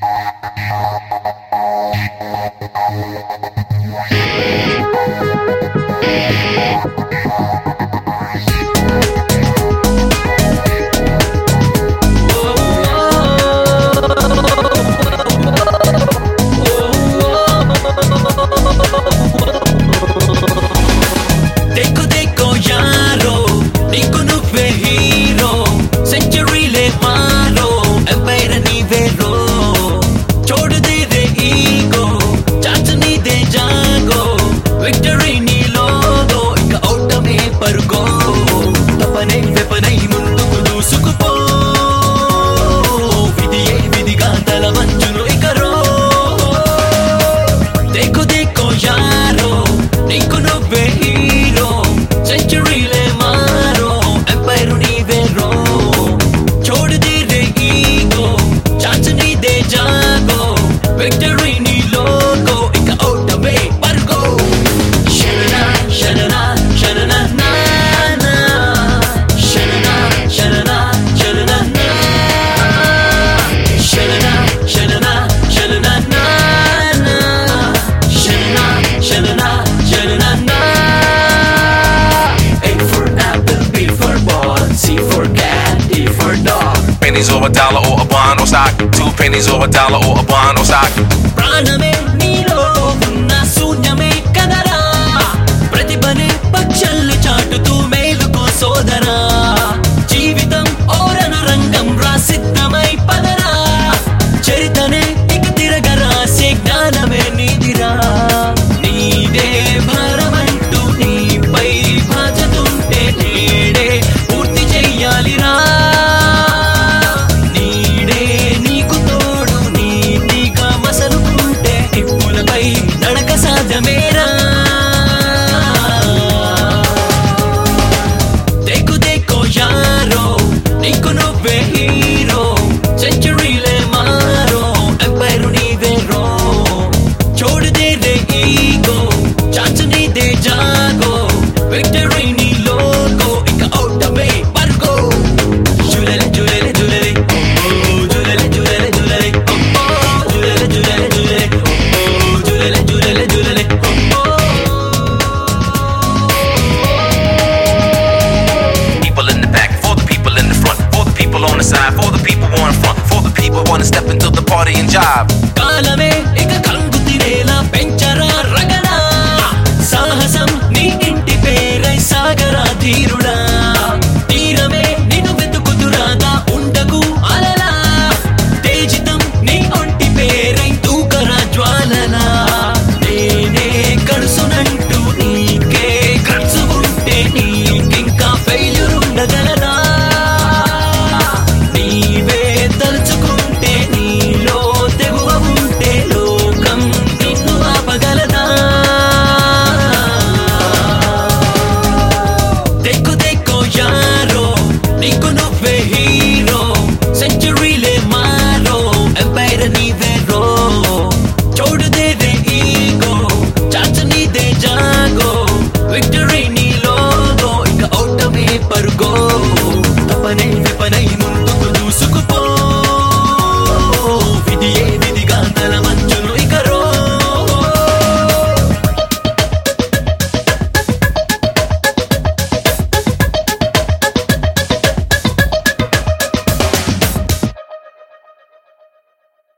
Pennies or a dollar or a bond or stock. 2 pennies or a dollar or a bond or stock. ప్రాణమే నీలో ఉన్న శూన్యమే కదరా, ప్రతిభనే పక్షల్ని చాటుతూ మేలుకో సోదరా. జీవితం ఓరణ రంగం రా, సిద్ధమై పదరా. చరితనే ఇక తిరగరాసే జ్ఞానమే నీదిరా. నీదే భారమంటూ నీపై బాధ్యతుంటే నేడే పూర్తి చెయ్యాలిరా. నడక సాధ్యమేరా. దేకు దేకో యారో, నీకు నువ్వే హీరో. సెంచరీలే మారో, ఎంపైర్ నీదే రో. छोड़ दे रे ईगो, ఛాన్స్ నీదే జాగో. విక్టరీ నీ లోగో, ఇక అవుట్ అవే పర్గో. జులెలే జులెలే జులెలే ఓ, జులెలే జులెలే జులెలే ఓ, జులెలే జులెలే జులెలే ఓ, జులెలే జులెలే జులెలే ఓ. People in the back, for the people in the front, for the people on the side, for the people on the front, for the people wanna step into the party and jive. కాలమే